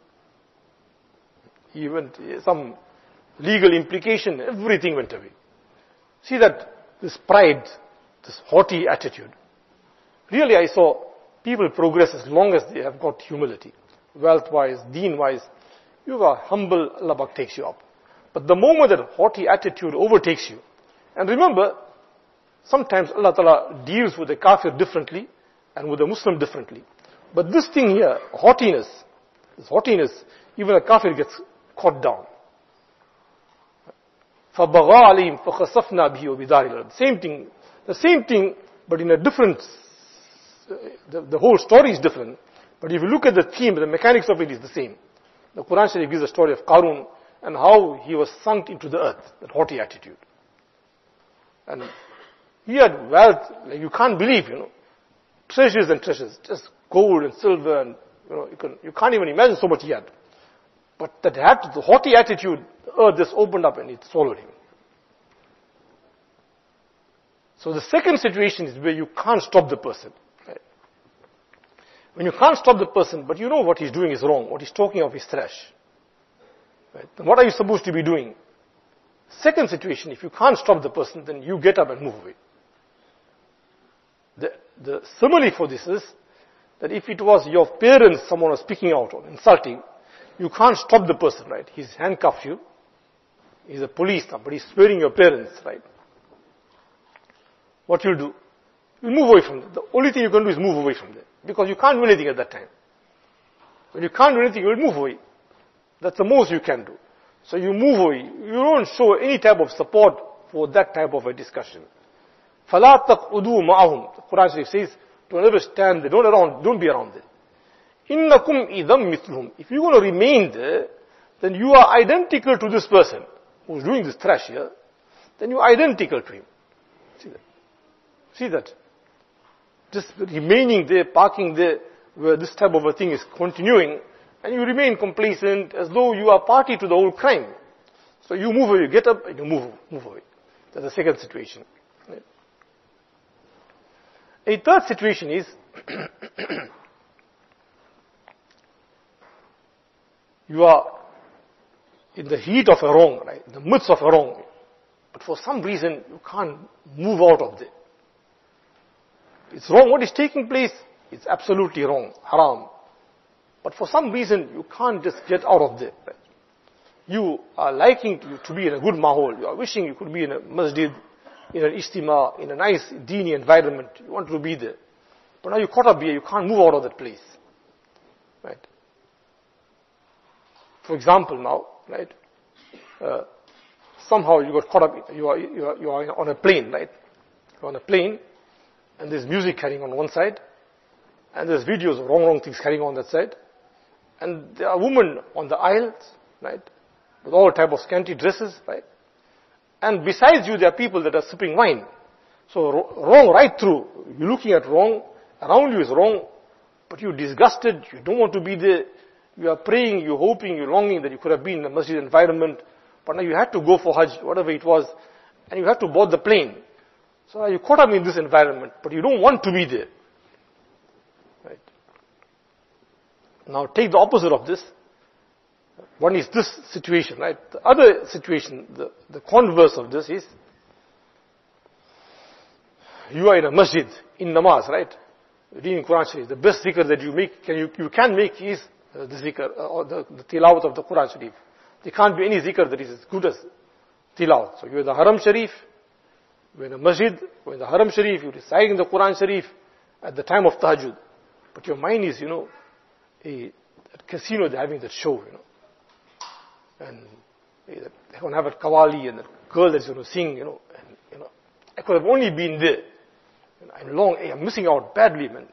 He went, some legal implication, everything went away. See that, this pride, this haughty attitude. Really I saw people progress as long as they have got humility. Wealth-wise, deen-wise, you are humble, Allah Pak takes you up. But the moment that haughty attitude overtakes you, and remember, sometimes Allah Ta'ala deals with the kafir differently and with the Muslim differently. But this thing here, haughtiness, even a kafir gets caught down. فَبَغَى عَلَيْهِمْ فَخَسَفْنَا بِهِ وَبِدَارِ الْأَرْضِ. The same thing, but in a different, the whole story is different. But if you look at the theme, the mechanics of it is the same. The Quran Sharif gives a story of Qarun and how he was sunk into the earth, that haughty attitude. And he had wealth, like you can't believe, treasures and treasures, just gold and silver, and you can't even imagine so much he had. But the haughty attitude, the earth just opened up and it swallowed him. So the second situation is where you can't stop the person. Right? When you can't stop the person, but you know what he's doing is wrong, what he's talking of is trash. Right? Then what are you supposed to be doing? Second situation, if you can't stop the person, then you get up and move away. The simile for this is that if it was your parents someone was speaking out or insulting, you can't stop the person, right? He's handcuffed you. He's a police now, but he's swearing your parents, right? What you'll do? You'll move away from them. The only thing you can do is move away from them. Because you can't do anything at that time. When you can't do anything, you'll move away. That's the most you can do. So you move away. You don't show any type of support for that type of a discussion. فَلَا تَقْعُدُوا مَعَهُمْ. The Quran Sharif says, don't ever stand there, don't be around there. إِنَّكُمْ إِذَمْ مِثْلُهُمْ. If you're going to remain there, then you are identical to this person who's doing this trash here, then you're identical to him. See that? Just remaining there, parking there, where this type of a thing is continuing, and you remain complacent as though you are party to the whole crime. So you move away, you get up and you move away. That's the second situation. Right? A third situation is you are in the heat of a wrong, right? In the midst of a wrong. But for some reason, you can't move out of it. It's wrong. What is taking place? It's absolutely wrong. Haram. But for some reason, you can't just get out of it. Right? You are liking to be in a good mahol. You are wishing you could be in a masjid, in an istima, in a nice dini environment. You want to be there. But now you're caught up here. You can't move out of that place. Right? For example now, right? Somehow you got caught up, you are on a plane, right? You're on a plane, and there's music carrying on one side, and there's videos of wrong things carrying on that side, and there are women on the aisles, right? With all type of scanty dresses, right? And besides you, there are people that are sipping wine. So wrong right through. You're looking at wrong, around you is wrong, but you're disgusted, you don't want to be there. You are praying, you're hoping, you're longing that you could have been in a masjid environment, but now you had to go for Hajj, whatever it was, and you had to board the plane. So now you're caught up in this environment, but you don't want to be there. Right? Now take the opposite of this. One is this situation, right? The other situation, the converse of this is, you are in a masjid, in namaz, right? Reading Quran Sharif. The best zikr that you can make is the zikr, or the tilawat of the Quran Sharif. There can't be any zikr that is as good as tilawat. So you're in the Haram Sharif, you're in a masjid, you're in the Haram Sharif, you're reciting the Quran Sharif at the time of tahajjud. But your mind is, a casino, they're having that show, And they're going to have a kawali and a girl that's going to sing, and, I could have only been there. I'm missing out badly, man,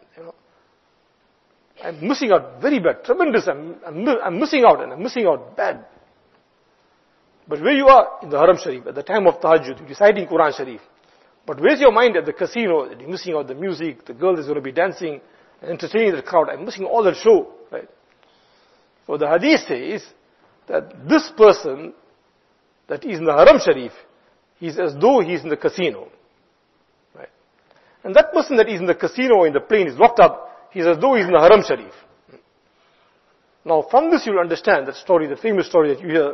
I'm missing out very bad, tremendous. I'm missing out, and I'm missing out bad. But where you are in the Haram Sharif, at the time of tahajjud, you're reciting Quran Sharif. But where's your mind at the casino? You're missing out the music, the girl is going to be dancing and entertaining the crowd. I'm missing all that show, right? So the hadith says that this person that is in the Haram Sharif, he's as though he's in the casino. Right? And that person that is in the casino or in the plane is locked up, he's as though he's in the Haram Sharif. Now from this you'll understand that story, the famous story that you hear.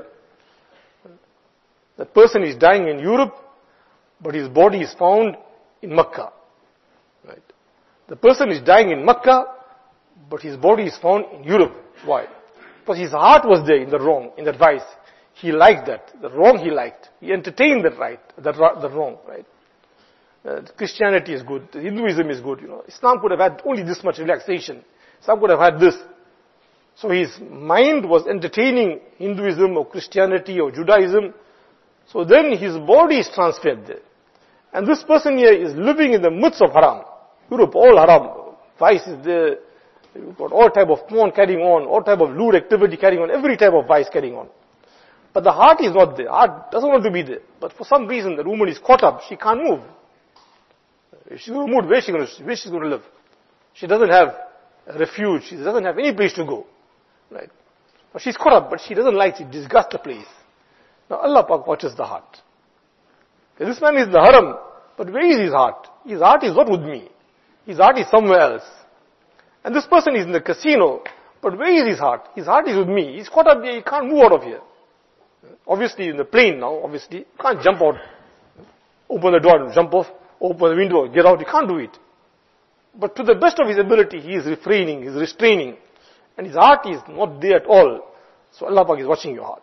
That person is dying in Europe, but his body is found in Makkah. Right? The person is dying in Makkah, but his body is found in Europe. Why? Because his heart was there in the wrong, in that vice. He liked that. The wrong he liked. He entertained that right, the wrong, right? Christianity is good. Hinduism is good, Islam could have had only this much relaxation. Islam could have had this. So his mind was entertaining Hinduism or Christianity or Judaism. So then his body is transferred there. And this person here is living in the midst of haram. Europe, all haram. Vice is there. You've got all type of porn carrying on, all type of lewd activity carrying on, every type of vice carrying on. But the heart is not there. Heart doesn't want to be there. But for some reason the woman is caught up. She can't move. If she's going to move, where she's going to live? She doesn't have a refuge. She doesn't have any place to go. Right? But she's caught up, but she doesn't like it. Disgusts the place. Now Allah Pak watches the heart. This man is in the haram, but where is his heart? His heart is not with me. His heart is somewhere else. And this person is in the casino, but where is his heart? His heart is with me. He's caught up here, he can't move out of here. Obviously in the plane now, you can't jump out, open the door and jump off, open the window, get out, you can't do it. But to the best of his ability, he is refraining, he is restraining. And his heart is not there at all. So Allah Pak is watching your heart.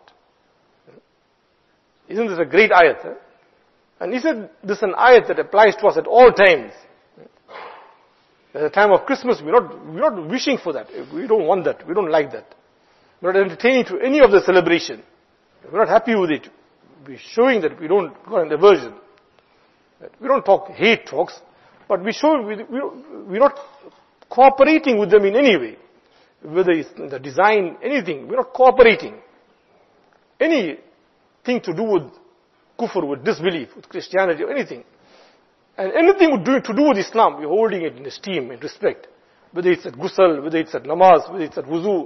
Isn't this a great ayat? Eh? And he said this is an ayat that applies to us at all times. At the time of Christmas, we're not wishing for that. We don't want that. We don't like that. We're not entertaining to any of the celebration. We're not happy with it. We're showing that we don't got an aversion. We don't talk hate talks, but we're not cooperating with them in any way. Whether it's the design, anything, we're not cooperating. Anything to do with kufr, with disbelief, with Christianity, or anything. And anything to do with Islam, we're holding it in esteem, in respect. Whether it's at ghusl, whether it's at namaz, whether it's at wuzu,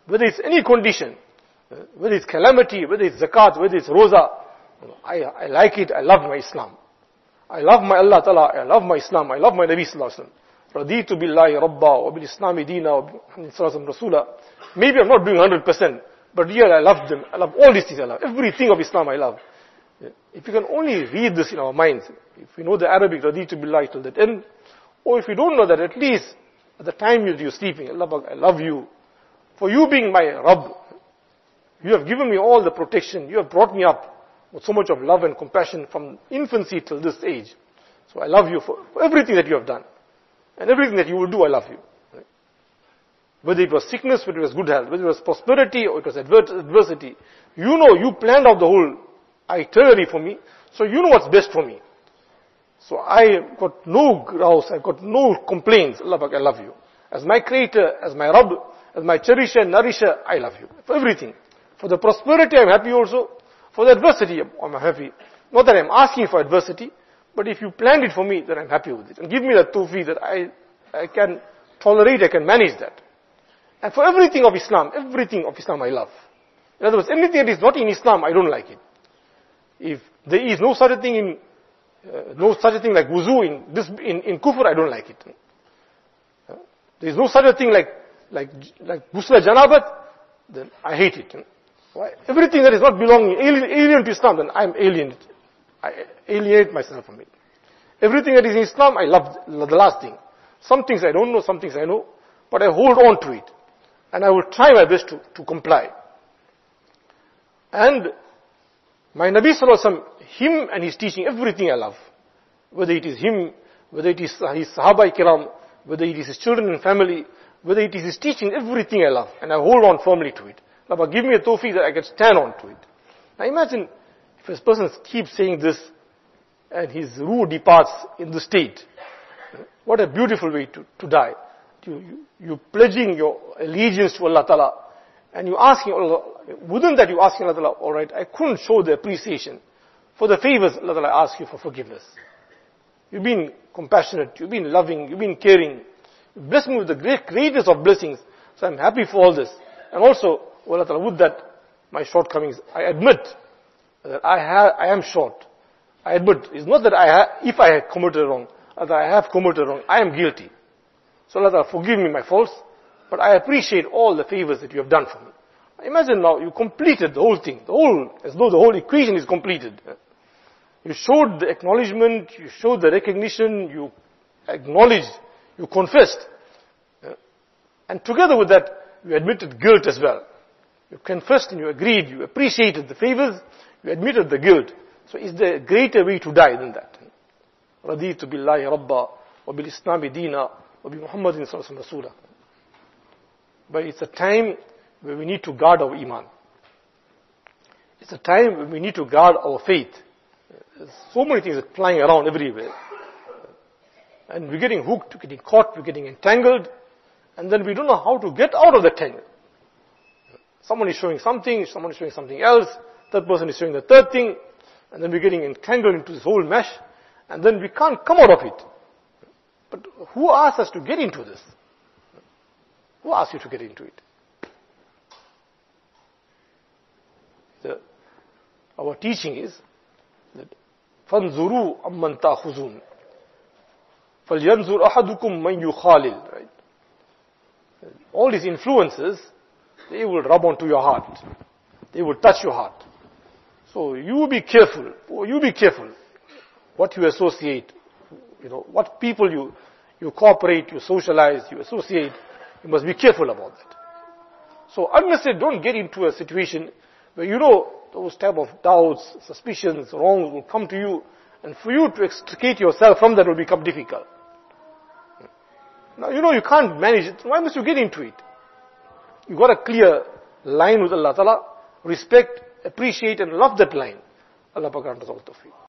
whether it's any condition, whether it's calamity, whether it's zakat, whether it's roza, I like it, I love my Islam. I love my Allah Ta'ala, I love my Islam, I love my Nabi Sallallahu Alaihi Wasallam. Raditu billahi rabba wa bil islami deena wa bi Muhammadin sallallahu alaihi wasallam rasula. Maybe I'm not doing 100%, but here I love them. I love all these things I love. Everything of Islam I love. If you can only read this in our minds, if we know the Arabic, Raditu billahi till that end, or if you don't know that, at least at the time you're sleeping, Allah, I love you. For you being my Rabb, you have given me all the protection. You have brought me up with so much of love and compassion from infancy till this age. So I love you for everything that you have done. And everything that you will do, I love you. Right? Whether it was sickness, whether it was good health, whether it was prosperity or it was adversity. You know, you planned out the whole itinerary for me. So you know what's best for me. So I got no grouse, I got no complaints. Allah, I love you. As my creator, as my Rabb, as my cherisher, nourisher, I love you. For everything. For the prosperity, I'm happy also. For the adversity, I'm happy. Not that I'm asking for adversity, but if you planned it for me, then I'm happy with it. And give me that tawfiq that I can tolerate, I can manage that. And for everything of Islam I love. In other words, anything that is not in Islam, I don't like it. If there is no such a thing like wuzu in kufr, I don't like it. There is no such a thing like ghusl janabat, then I hate it. Why? Everything that is not belonging, alien to Islam, then I am alien. I alienate myself from it. Everything that is in Islam, I love the last thing. Some things I don't know, some things I know, but I hold on to it. And I will try my best to comply. And my Nabi Sallallahu Alaihi Wasallam, him and his teaching, everything I love. Whether it is him, whether it is his Sahaba Kiram, whether it is his children and family, whether it is his teaching, everything I love. And I hold on firmly to it. Allah, give me a tawfiq that I can stand on to it. Now imagine if a person keeps saying this and his ruh departs in the state. What a beautiful way to die. You pledging your allegiance to Allah Ta'ala and you asking Allah, within that you asking Allah Ta'ala, alright, I couldn't show the appreciation for the favors Allah Ta'ala ask you for forgiveness. You've been compassionate, you've been loving, you've been caring. You bless me with the greatest of blessings. So I'm happy for all this. And also, Allah Ta'ala, with that, my shortcomings, I admit that I am short. I admit, it's not that if I have committed wrong, that I have committed wrong, I am guilty. So Allah Ta'ala, forgive me my faults, but I appreciate all the favors that you have done for me. Imagine now, you completed the whole thing, as though the whole equation is completed. You showed the acknowledgement, you showed the recognition, you acknowledged, you confessed. And together with that, you admitted guilt as well. You confessed and you agreed, you appreciated the favors, you admitted the guilt. So is there a greater way to die than that? Raditu billahi rabba wa bil islami deena wa bi Muhammadin sallallahu alaihi wasallam rasula. But it's a time where we need to guard our iman. It's a time when we need to guard our faith. There's so many things flying around everywhere. And we're getting hooked, we're getting caught, we're getting entangled, and then we don't know how to get out of the tangle. Someone is showing something, someone is showing something else, third person is showing the third thing, and then we're getting entangled into this whole mesh, and then we can't come out of it. But who asked us to get into this? Who asked you to get into it? Our teaching is that فَانْظُرُوا أَمَّنْ تَأْخُذُونَ فَلْيَنْظُرْ أَحَدُكُمْ مَنْ يُخَالِلْ. Right? All these influences, they will rub onto your heart. They will touch your heart. So you be careful. You be careful what you associate. What people you cooperate, you socialize, you associate. You must be careful about that. So unnecessarily don't get into a situation where those type of doubts, suspicions, wrongs will come to you, and for you to extricate yourself from that will become difficult. Now you can't manage it. Why must you get into it? You got a clear line with Allah Ta'ala. Respect, appreciate and love that line. Allah grant us all tawfiq.